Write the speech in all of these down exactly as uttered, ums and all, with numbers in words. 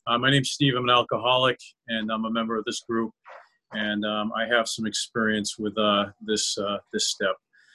Uh, my name's Steve. I'm an alcoholic, and I'm a member of this group. And um, I have some experience with uh, this uh, this step.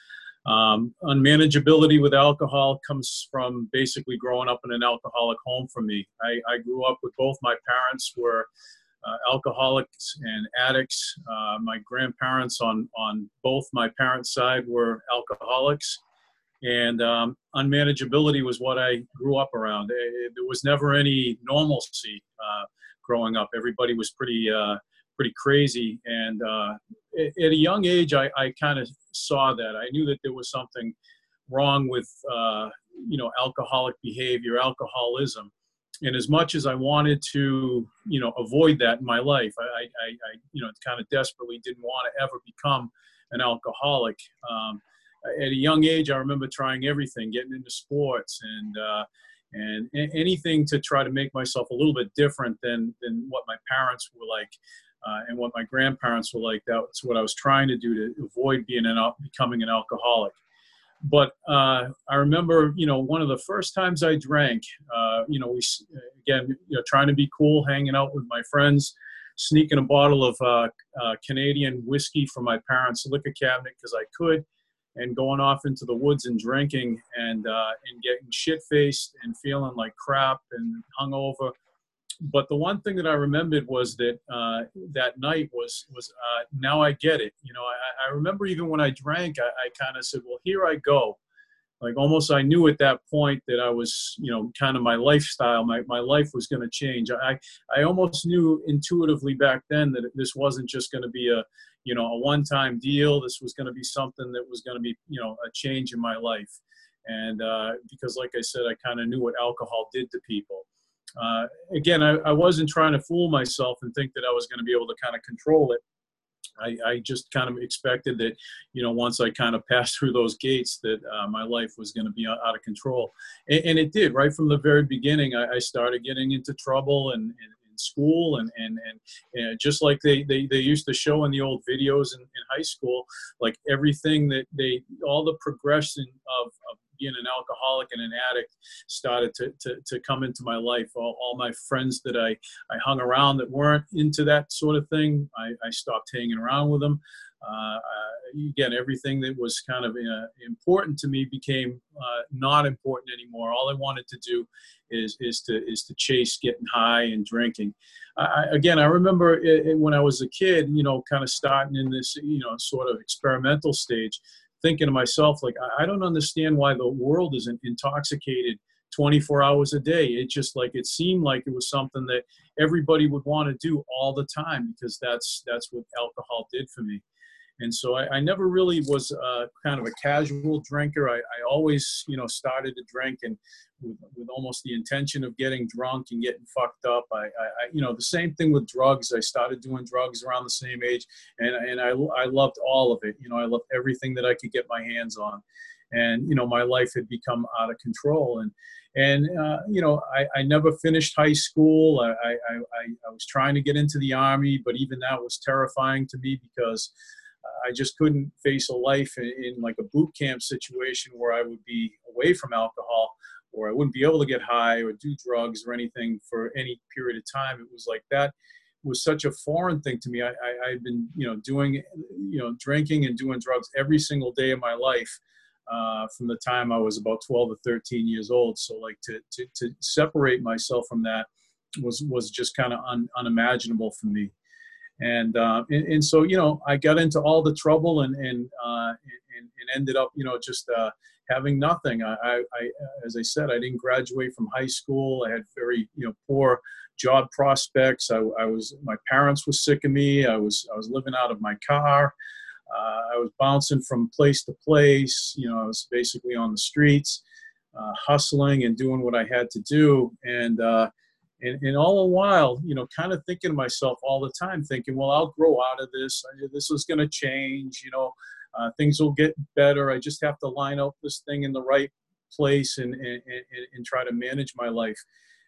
Um, unmanageability with alcohol comes from basically growing up in an alcoholic home for me. I, I grew up with both my parents were uh, alcoholics and addicts. Uh, my grandparents on, on both my parents' side were alcoholics. And um, unmanageability was what I grew up around. It, there was never any normalcy uh, growing up. Everybody was pretty uh, pretty crazy. And uh, at a young age, I, I kind of saw that. I knew that there was something wrong with, uh, you know, alcoholic behavior, alcoholism. And as much as I wanted to, you know, avoid that in my life, I, I, I you know, kind of desperately didn't want to ever become an alcoholic. Um, At a young age, I remember trying everything, getting into sports and uh, and anything to try to make myself a little bit different than than what my parents were like uh, and what my grandparents were like. That's what I was trying to do to avoid being an becoming an alcoholic. But uh, I remember, you know, one of the first times I drank, uh, you know, we again, you know, trying to be cool, hanging out with my friends, sneaking a bottle of uh, uh, Canadian whiskey from my parents' liquor cabinet because I could. And going off into the woods and drinking and uh, and getting shit-faced and feeling like crap and hungover. But the one thing that I remembered was that uh, that night was, was uh, now I get it. You know, I, I remember even when I drank, I, I kind of said, well, here I go. Like almost I knew at that point that I was, you know, kind of my lifestyle, my, my life was going to change. I, I almost knew intuitively back then that this wasn't just going to be a, you know, a one-time deal. This was going to be something that was going to be, you know, a change in my life. And uh, because like I said, I kind of knew what alcohol did to people. Uh, again, I, I wasn't trying to fool myself and think that I was going to be able to kind of control it. I, I just kind of expected that, you know, once I kind of passed through those gates that uh, my life was going to be out of control. And, and it did. Right from the very beginning, I, I started getting into trouble and, and in school and, and, and, and just like they, they, they used to show in the old videos in, in high school, like everything that they, all the progression of, of being an alcoholic and an addict started to, to, to come into my life. All, all my friends that I, I hung around that weren't into that sort of thing, I, I stopped hanging around with them. Uh, uh, again, everything that was kind of uh, important to me became uh, not important anymore. All I wanted to do is is to is to chase getting high and drinking. I, again, I remember it, it, when I was a kid, you know, kind of starting in this, you know, sort of experimental stage, thinking to myself, like, I don't understand why the world isn't intoxicated twenty-four hours a day. It just like, it seemed like it was something that everybody would want to do all the time because that's, that's what alcohol did for me. And so I, I never really was uh, kind of a casual drinker. I, I always, you know, started to drink and with, with almost the intention of getting drunk and getting fucked up. I, I, you know, the same thing with drugs. I started doing drugs around the same age, and and I, I loved all of it. You know, I loved everything that I could get my hands on, and you know, my life had become out of control. And and uh, you know, I, I never finished high school. I, I I I was trying to get into the Army, but even that was terrifying to me because I just couldn't face a life in, in like a boot camp situation where I would be away from alcohol, or I wouldn't be able to get high or do drugs or anything for any period of time. It was like that was such a foreign thing to me. I, I, I'd been, you know, doing, you know, drinking and doing drugs every single day of my life uh, from the time I was about twelve or thirteen years old. So like to, to, to separate myself from that was, was just kind of un, unimaginable for me. And, uh, and and so, you know, I got into all the trouble and and uh, and, and ended up, you know, just uh, having nothing. I, I, I, as I said, I didn't graduate from high school. I had very, you know, poor job prospects. I, I was, my parents were sick of me. I was, I was living out of my car. Uh, I was bouncing from place to place. You know, I was basically on the streets, uh, hustling and doing what I had to do. And uh, And, and all the while, you know, kind of thinking to myself all the time, thinking, well, I'll grow out of this. This is going to change. You know, uh, things will get better. I just have to line up this thing in the right place and, and, and, and try to manage my life.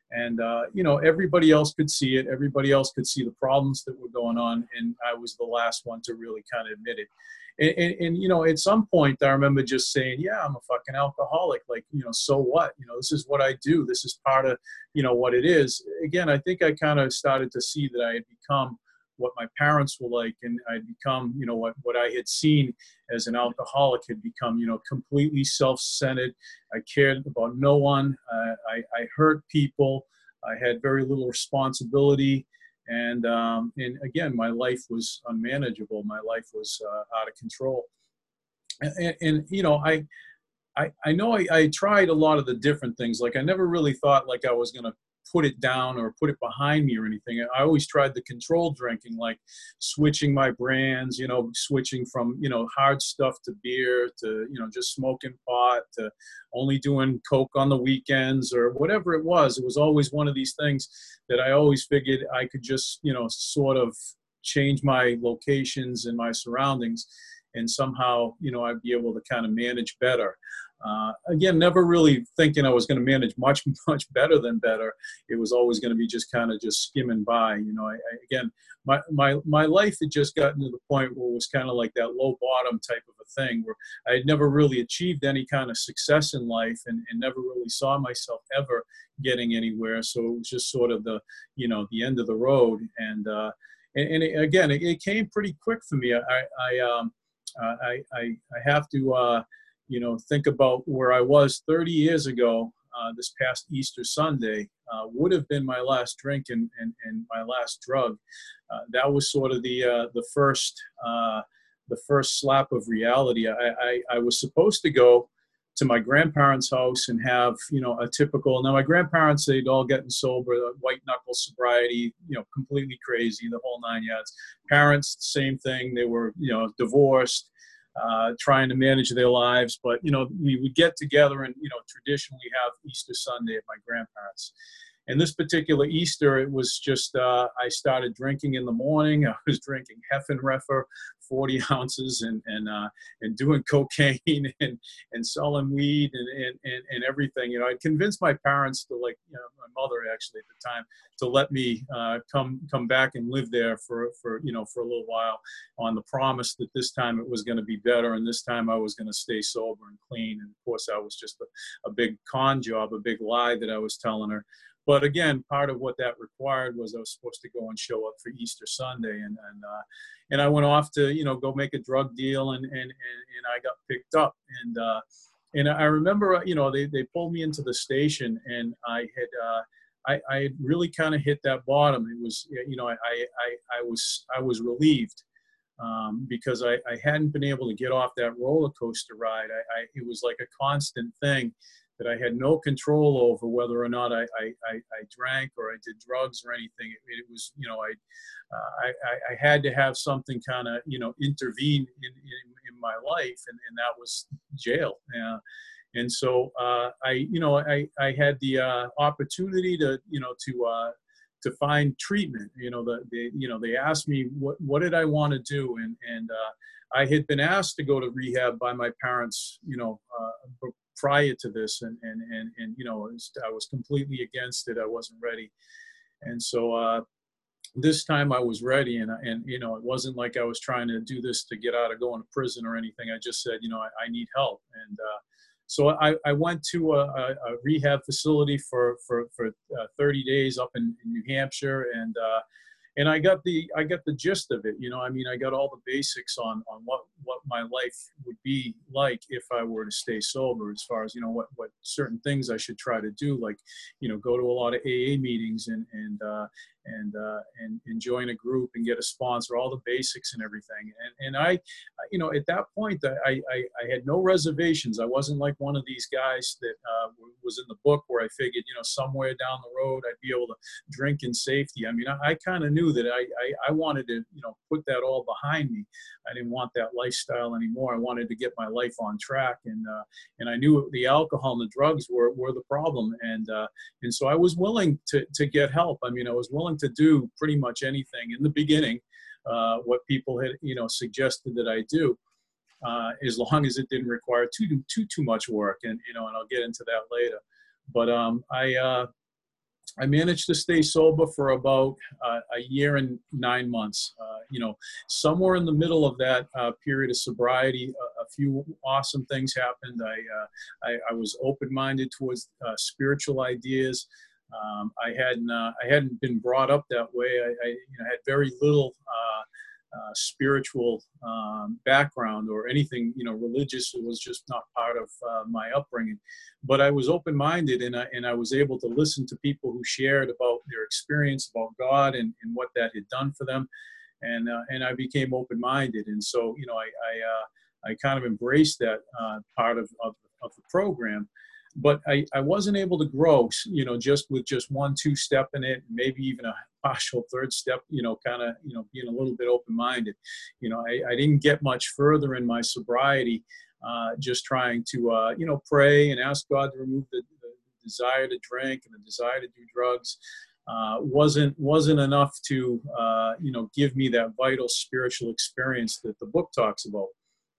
And, uh, you know, everybody else could see it. Everybody else could see the problems that were going on. And I was the last one to really kind of admit it. And, and, and, you know, at some point I remember just saying, yeah, I'm a fucking alcoholic. Like, you know, so what? You know, this is what I do. This is part of, you know, what it is. Again, I think I kind of started to see that I had become what my parents were like, and I'd become, you know, what, what I had seen as an alcoholic had become, you know, completely self-centered. I cared about no one. Uh, I, I hurt people. I had very little responsibility. And, um, and again, my life was unmanageable. My life was uh, out of control. And, and, and you know, I, I, I know I, I tried a lot of the different things. Like I never really thought like I was going to put it down or put it behind me or anything. I always tried the controlled drinking, like switching my brands, you know, switching from, you know, hard stuff to beer to, you know, just smoking pot to only doing Coke on the weekends or whatever it was. It was always one of these things that I always figured I could just, you know, sort of change my locations and my surroundings and somehow, you know, I'd be able to kind of manage better. Uh, again, never really thinking I was going to manage much, much better than better. It was always going to be just kind of just skimming by. You know, I, I, again, my, my, my life had just gotten to the point where it was kind of like that low bottom type of a thing where I had never really achieved any kind of success in life and, and never really saw myself ever getting anywhere. So it was just sort of the, you know, the end of the road. And, uh, and, and it, again, it, it came pretty quick for me. I, I, um, uh, I, I, I have to, uh, you know, think about where I was thirty years ago. Uh, this past Easter Sunday uh, would have been my last drink and, and, and my last drug. Uh, that was sort of the uh, the first uh, the first slap of reality. I, I, I was supposed to go to my grandparents' house and have, you know, a typical. Now my grandparents, they'd all gotten sober, white knuckle sobriety, you know, completely crazy, the whole nine yards. Parents, same thing. They were, you know, divorced. Uh, trying to manage their lives. But, you know, we would get together and, you know, traditionally have Easter Sunday at my grandparents'. And this particular Easter, it was just, uh, I started drinking in the morning. I was drinking Heffenreffer, forty ounces, and and uh, and doing cocaine and, and selling weed and, and, and, and everything. You know, I convinced my parents to, like, you know, my mother actually at the time, to let me uh, come come back and live there for, for, you know, for a little while on the promise that this time it was going to be better and this time I was going to stay sober and clean. And of course, I was just a, a big con job, a big lie that I was telling her. But again, part of what that required was I was supposed to go and show up for Easter Sunday, and and uh, and I went off to, you know, go make a drug deal, and and and, and I got picked up, and uh, and I remember, you know, they they pulled me into the station, and I had uh, I I had really kind of hit that bottom. It was, you know, I I I was I was relieved. Um, because I, I hadn't been able to get off that roller coaster ride. I, I it was like a constant thing that I had no control over whether or not I, I, I, I drank or I did drugs or anything. It, it was, you know, I, uh, I, I had to have something kind of, you know, intervene in, in, in my life, and, and that was jail. Uh, and so uh, I, you know, I, I had the uh, opportunity to, you know, to, uh, to find treatment. You know, the, they, you know, they asked me what, what did I want to do? And, and uh, I had been asked to go to rehab by my parents, you know, uh, prior to this, and, and, and, and you know, I was completely against it. I wasn't ready. And so uh, this time I was ready, and, and, you know, it wasn't like I was trying to do this to get out of going to prison or anything. I just said, you know, I, I need help. And uh, so I, I went to a, a, a rehab facility for, for, for uh, thirty days up in, in New Hampshire. And, uh, and I got the, I got the gist of it. You know, I mean, I got all the basics on, on what, what my life would be like if I were to stay sober, as far as, you know, what, what certain things I should try to do, like, you know, go to a lot of A A meetings and, and, uh, and, uh, and, and join a group and get a sponsor, all the basics and everything. And, and I, you know, at that point, I, I, I had no reservations. I wasn't like one of these guys that uh, was in the book where I figured, you know, somewhere down the road, I'd be able to drink in safety. I mean, I, I kind of knew that I, I, I wanted to, you know, put that all behind me. I didn't want that lifestyle anymore. I wanted to get my life on track. And, uh, and I knew the alcohol and the drugs were, were the problem. And, uh, and so I was willing to, to get help. I mean, I was willing to do pretty much anything in the beginning, uh, what people had, you know, suggested that I do, uh, as long as it didn't require too, too, too much work. And, you know, and I'll get into that later. But um, I, uh, I managed to stay sober for about uh, a year and nine months. Uh, you know, somewhere in the middle of that uh, period of sobriety, a, a few awesome things happened. I uh, I, I was open-minded towards uh, spiritual ideas. Um, I hadn't uh, I hadn't been brought up that way. I, I you know, had very little uh, uh, spiritual um, background or anything, you know, religious. It was just not part of uh, my upbringing. But I was open-minded, and I, and I was able to listen to people who shared about their experience, about God, and, and what that had done for them. And uh, and I became open-minded. And so, you know, I I, uh, I kind of embraced that uh, part of, of, of the program. But I, I wasn't able to grow, you know, just with just one, two step in it, maybe even a partial third step, you know, kind of, you know, being a little bit open-minded. You know, I, I didn't get much further in my sobriety, uh, just trying to, uh, you know, pray and ask God to remove the, the desire to drink and the desire to do drugs. Uh, wasn't wasn't enough to, uh, you know, give me that vital spiritual experience that the book talks about.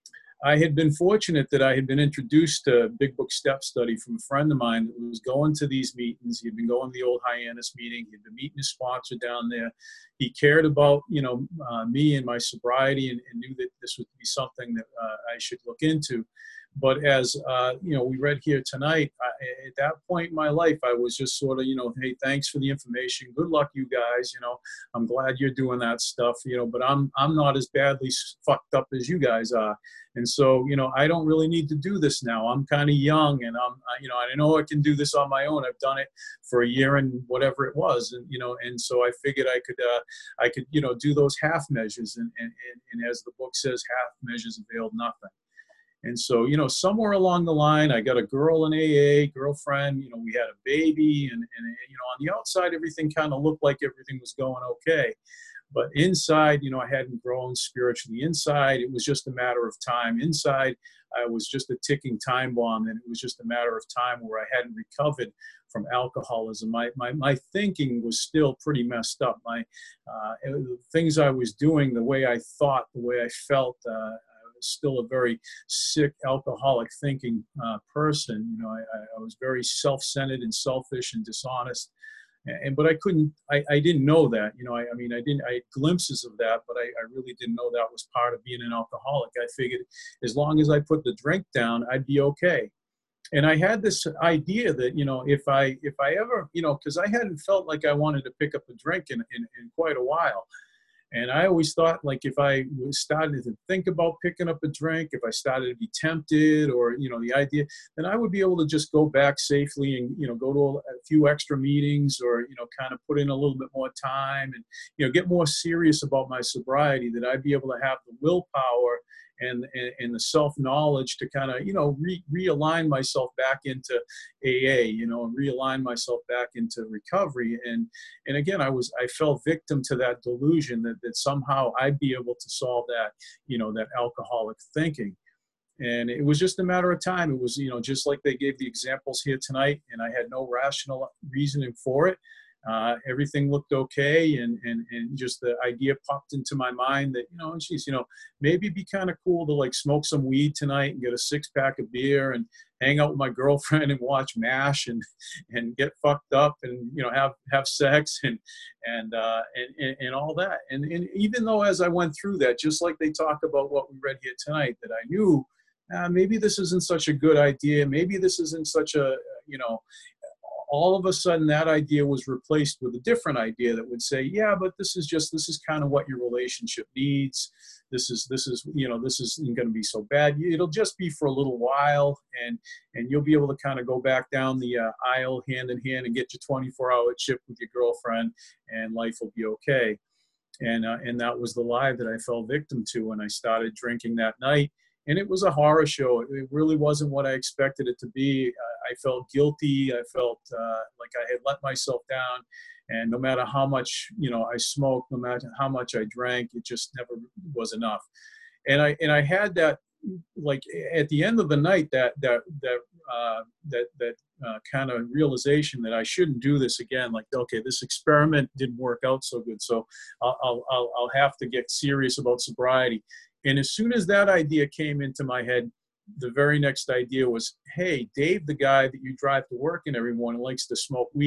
I had been fortunate that I had been introduced to Big Book Step Study from a friend of mine that was going to these meetings. He'd been going to the old Hyannis meeting. He'd been meeting his sponsor down there. He cared about, you know, uh, me and my sobriety, and, and knew that this would be something that uh, I should look into. But as, uh, you know, we read here tonight, I, at that point in my life, I was just sort of, you know, hey, thanks for the information. Good luck, you guys. You know, I'm glad you're doing that stuff, you know, but I'm, I'm not as badly fucked up as you guys are. And so, you know, I don't really need to do this now. I'm kind of young, and I'm, you know, I know I can do this on my own. I've done it for a year and whatever it was. And, you know, and so I figured I could, uh, I could, you know, do those half measures. And, and, and, and as the book says, half measures availed nothing. And so, you know, somewhere along the line, I got a girl in A A, girlfriend, you know, we had a baby, and, and you know, on the outside, everything kind of looked like everything was going okay. But inside, you know, I hadn't grown spiritually. Inside, it was just a matter of time. Inside, I was just a ticking time bomb, and it was just a matter of time where I hadn't recovered from alcoholism. My, my, my thinking was still pretty messed up. My uh, the things I was doing, the way I thought, the way I felt, uh, still a very sick, alcoholic thinking uh, person. You know, I, I was very self-centered and selfish and dishonest. And, but I couldn't, I, I didn't know that, you know, I, I mean, I didn't, I had glimpses of that, but I, I really didn't know that was part of being an alcoholic. I figured as long as I put the drink down, I'd be okay. And I had this idea that, you know, if I, if I ever, you know, cause I hadn't felt like I wanted to pick up a drink in, in, in quite a while. And I always thought, like, if I started to think about picking up a drink, if I started to be tempted, or, you know, the idea, then I would be able to just go back safely and, you know, go to a few extra meetings, or, you know, kind of put in a little bit more time and, you know, get more serious about my sobriety, that I'd be able to have the willpower and, and, and the self-knowledge to kind of, you know, re, realign myself back into A A, you know, and realign myself back into recovery. And, and again, I was, I fell victim to that delusion that, that somehow I'd be able to solve that, you know, that alcoholic thinking. And it was just a matter of time. It was, you know, just like they gave the examples here tonight, and I had no rational reasoning for it. Uh, everything looked okay, and, and, and just the idea popped into my mind that, you know, geez, you know, maybe it'd be kind of cool to like smoke some weed tonight and get a six pack of beer and hang out with my girlfriend and watch MASH and, and get fucked up and, you know, have, have sex and, and, uh, and, and, and all that. And, and even though as I went through that, just like they talk about what we read here tonight, that I knew uh, maybe this isn't such a good idea. Maybe this isn't such a, you know, all of a sudden that idea was replaced with a different idea that would say, yeah, but this is just, this is kind of what your relationship needs. This is, this is, you know, this isn't going to be so bad. It'll just be for a little while, and, and you'll be able to kind of go back down the uh, aisle hand in hand and get your twenty-four hour chip with your girlfriend, and life will be okay. And, uh, and that was the lie that I fell victim to when I started drinking that night. And it was a horror show. It really wasn't what I expected it to be. Uh, I felt guilty. I felt uh, like I had let myself down. And no matter how much, you know, I smoked, no matter how much I drank, it just never was enough. And I and I had that, like, at the end of the night, that that that uh, that that uh, kind of realization that I shouldn't do this again. Like, okay, this experiment didn't work out so good, so I'll I'll I'll, I'll have to get serious about sobriety. And as soon as that idea came into my head, the very next idea was, hey, Dave, the guy that you drive to work and everyone likes to smoke weed.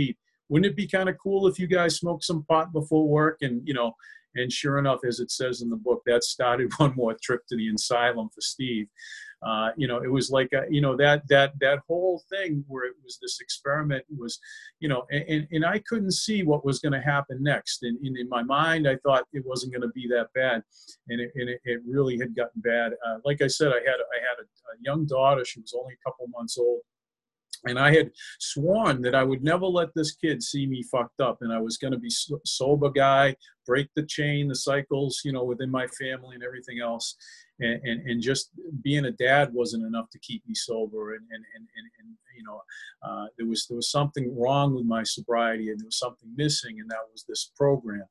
wouldn't it be kind of cool if you guys smoked some pot before work? And, you know, and sure enough, as it says in the book, that started one more trip to the asylum for Steve. Uh, you know, it was like, a, you know, that, that, that whole thing where it was this experiment was, you know, and, and I couldn't see what was going to happen next. And, and in my mind, I thought it wasn't going to be that bad. And it, and it, it really had gotten bad. Uh, like I said, I had, I had a, a young daughter. She was only a couple months old. And I had sworn that I would never let this kid see me fucked up, and I was going to be so sober guy, break the chain, the cycles, you know, within my family and everything else. And, and, and just being a dad wasn't enough to keep me sober. And, and, and, and, and you know, uh, there was, there was something wrong with my sobriety, and there was something missing, and that was this program.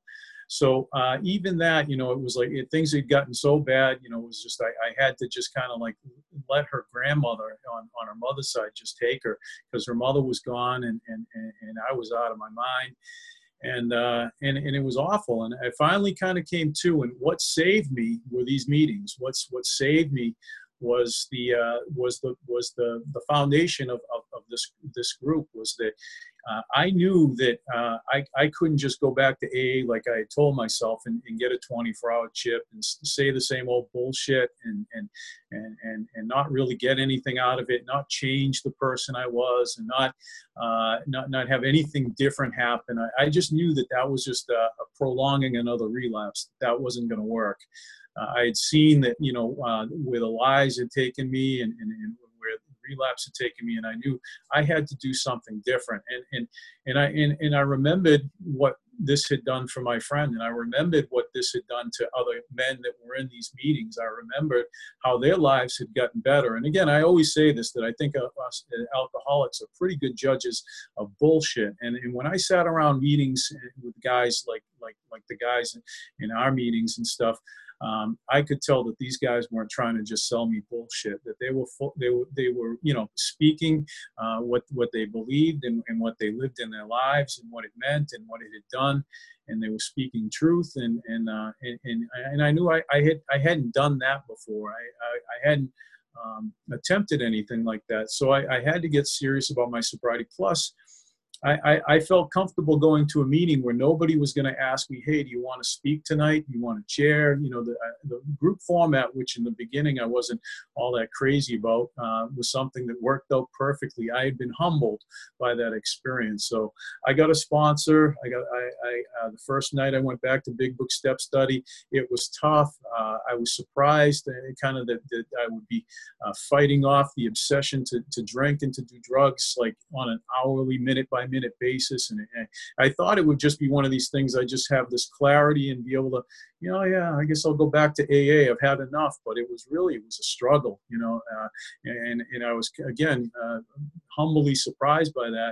So uh, even that, you know, it was like it, things had gotten so bad, you know, it was just, I, I had to just kind of like let her grandmother on, on her mother's side just take her, because her mother was gone, and, and, and, and I was out of my mind. And, uh, and, and it was awful. And I finally kind of came to, and what saved me were these meetings. What's, what saved me was the, uh, was the, was the, the foundation of, of, of this, this group was that uh, I knew that uh, I, I couldn't just go back to A A like I had told myself and, and get a twenty-four hour chip and say the same old bullshit and, and, and, and, and not really get anything out of it, not change the person I was, and not, uh, not, not have anything different happen. I, I just knew that that was just a, a prolonging another relapse. That wasn't going to work. Uh, I had seen that, you know, uh, where the lies had taken me, and, and, and where the relapse had taken me, and I knew I had to do something different. And and and I and, and I remembered what this had done for my friend, and I remembered what this had done to other men that were in these meetings. I remembered how their lives had gotten better. And again, I always say this, that I think us alcoholics are pretty good judges of bullshit. And, and when I sat around meetings with guys like like like the guys in our meetings and stuff, Um, I could tell that these guys weren't trying to just sell me bullshit, that they were, full, they were, they were, you know, speaking uh, what, what they believed and, and what they lived in their lives and what it meant and what it had done. And they were speaking truth. And, and, uh, and, and, and I knew I, I had, I hadn't done that before. I, I, I hadn't um, attempted anything like that. So I, I had to get serious about my sobriety. Plus, I, I, I felt comfortable going to a meeting where nobody was going to ask me, hey, do you want to speak tonight? Do you want to chair? You know, the, the group format, which in the beginning I wasn't all that crazy about, uh, was something that worked out perfectly. I had been humbled by that experience. So I got a sponsor. I got, I, I uh, the first night I went back to Big Book Step Study. It was tough. Uh, I was surprised uh, kind of that, that I would be uh, fighting off the obsession to, to drink and to do drugs, like on an hourly, minute by minute basis. And, and I thought it would just be one of these things. I just have this clarity and be able to, you know, yeah, I guess I'll go back to A A. I've had enough. But it was really, it was a struggle, you know, uh, and, and I was, again, uh, humbly surprised by that.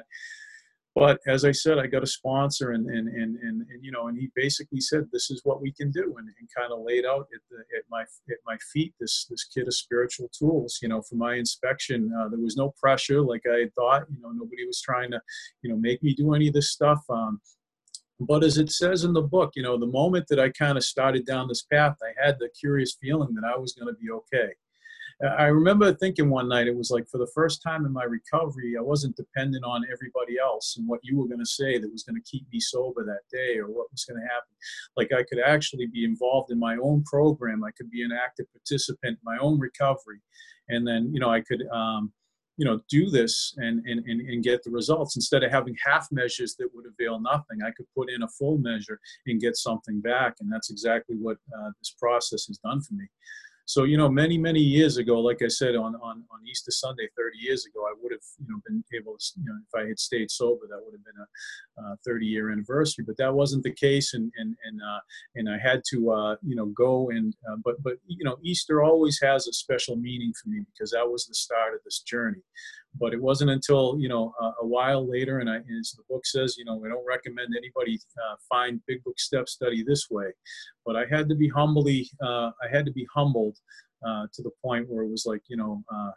But as I said, I got a sponsor, and, and, and, and, and you know, and he basically said, this is what we can do, and, and kind of laid out at, the, at, my, at my feet this, this kit of spiritual tools, you know, for my inspection. Uh, there was no pressure like I had thought, you know, nobody was trying to, you know, make me do any of this stuff. Um, but as it says in the book, you know, the moment that I kind of started down this path, I had the curious feeling that I was going to be okay. I remember thinking one night, it was like for the first time in my recovery, I wasn't dependent on everybody else and what you were going to say that was going to keep me sober that day or what was going to happen. Like I could actually be involved in my own program. I could be an active participant in my own recovery. And then, you know, I could, um, you know, do this and, and, and, and get the results. Instead of having half measures that would avail nothing, I could put in a full measure and get something back. And that's exactly what uh, this process has done for me. So, you know, many, many years ago, like I said, on, on, on Easter Sunday, thirty years ago, I would have, you know, been able to, you know, if I had stayed sober, that would have been a, a thirty year anniversary, but that wasn't the case. And, and, and, uh, and I had to, uh, you know, go and, uh, but, but, you know, Easter always has a special meaning for me because that was the start of this journey. But it wasn't until, you know, uh, a while later, and I, as the book says, you know, I don't recommend anybody uh, find Big Book Step Study this way. But I had to be humbly, uh, I had to be humbled uh, to the point where it was like, you know, uh,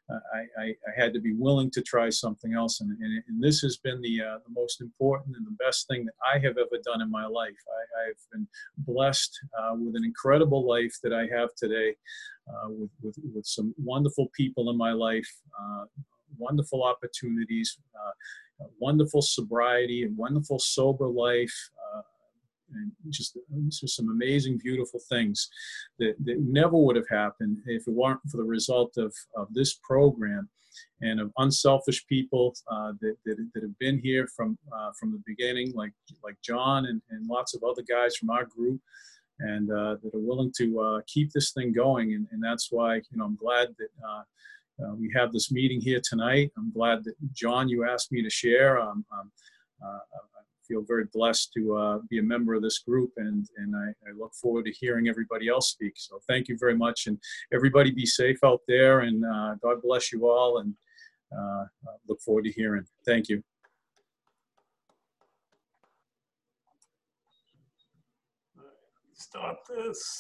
I, I, I had to be willing to try something else. And, and, and this has been the, uh, the most important and the best thing that I have ever done in my life. I, I've been blessed uh, with an incredible life that I have today, uh, with, with, with some wonderful people in my life. Uh, wonderful opportunities, uh, wonderful sobriety, and wonderful sober life. Uh, and just, just some amazing, beautiful things that, that never would have happened if it weren't for the result of, of this program and of unselfish people uh, that, that, that have been here from uh, from the beginning, like like John and, and lots of other guys from our group, and uh, that are willing to uh, keep this thing going. And, and that's why, you know, I'm glad that uh, uh, we have this meeting here tonight. I'm glad that, John, you asked me to share. Um, um, uh, I feel very blessed to uh, be a member of this group, and, and I, I look forward to hearing everybody else speak. So thank you very much, and everybody be safe out there, and uh, God bless you all, and uh, look forward to hearing. Thank you. Stop this.